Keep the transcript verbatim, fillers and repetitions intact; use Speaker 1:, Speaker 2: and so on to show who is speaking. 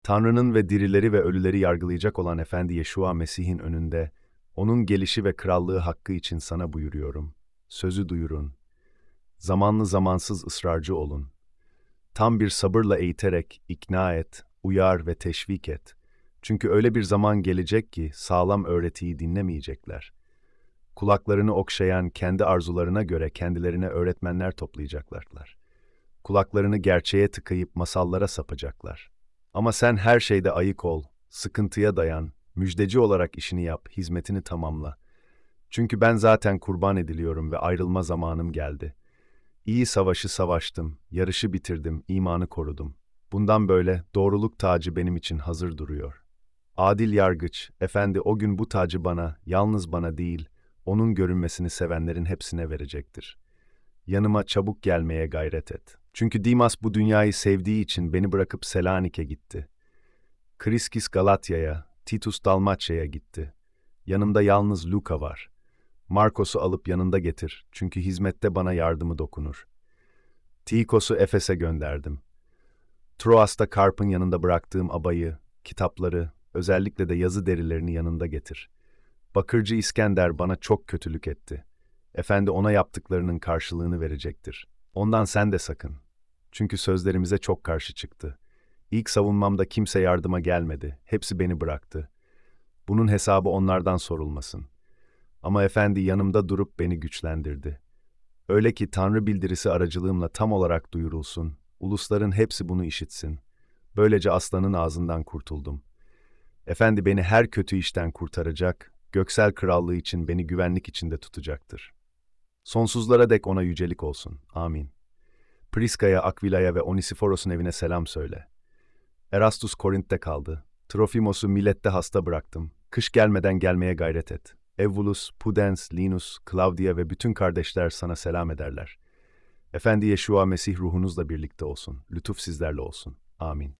Speaker 1: Tanrı'nın ve dirileri ve ölüleri yargılayacak olan Efendi Yeşua Mesih'in önünde, onun gelişi ve krallığı hakkı için sana buyuruyorum. Sözü duyurun. Zamanlı zamansız ısrarcı olun. Tam bir sabırla eğiterek ikna et, uyar ve teşvik et. Çünkü öyle bir zaman gelecek ki sağlam öğretiyi dinlemeyecekler. Kulaklarını okşayan kendi arzularına göre kendilerine öğretmenler toplayacaklarlar. Kulaklarını gerçeğe tıkayıp masallara sapacaklar. Ama sen her şeyde ayık ol, sıkıntıya dayan, müjdeci olarak işini yap, hizmetini tamamla. Çünkü ben zaten kurban ediliyorum ve ayrılma zamanım geldi. İyi savaşı savaştım, yarışı bitirdim, imanı korudum. Bundan böyle doğruluk tacı benim için hazır duruyor. Adil yargıç, efendi o gün bu tacı bana, yalnız bana değil, onun görünmesini sevenlerin hepsine verecektir. Yanıma çabuk gelmeye gayret et. Çünkü Dimas bu dünyayı sevdiği için beni bırakıp Selanik'e gitti. Kriskis Galatya'ya, Titus Dalmaçya'ya gitti. Yanımda yalnız Luka var. Markos'u alıp yanında getir, çünkü hizmette bana yardımı dokunur. Tikos'u Efes'e gönderdim. Troas'ta Karp'ın yanında bıraktığım abayı, kitapları, özellikle de yazı derilerini yanında getir. Bakırcı İskender bana çok kötülük etti. Efendi ona yaptıklarının karşılığını verecektir. Ondan sen de sakın. Çünkü sözlerimize çok karşı çıktı. İlk savunmamda kimse yardıma gelmedi. Hepsi beni bıraktı. Bunun hesabı onlardan sorulmasın. Ama efendi yanımda durup beni güçlendirdi. Öyle ki Tanrı bildirisi aracılığımla tam olarak duyurulsun. Ulusların hepsi bunu işitsin. Böylece aslanın ağzından kurtuldum. Efendi beni her kötü işten kurtaracak, göksel krallığı için beni güvenlik içinde tutacaktır. Sonsuzlara dek ona yücelik olsun. Amin. Priska'ya, Akvila'ya ve Onisiforos'un evine selam söyle. Erastus Korint'te kaldı. Trofimos'u Milet'te hasta bıraktım. Kış gelmeden gelmeye gayret et. Evulus, Pudens, Linus, Claudia ve bütün kardeşler sana selam ederler. Efendi Yeşua Mesih ruhunuzla birlikte olsun. Lütuf sizlerle olsun. Amin.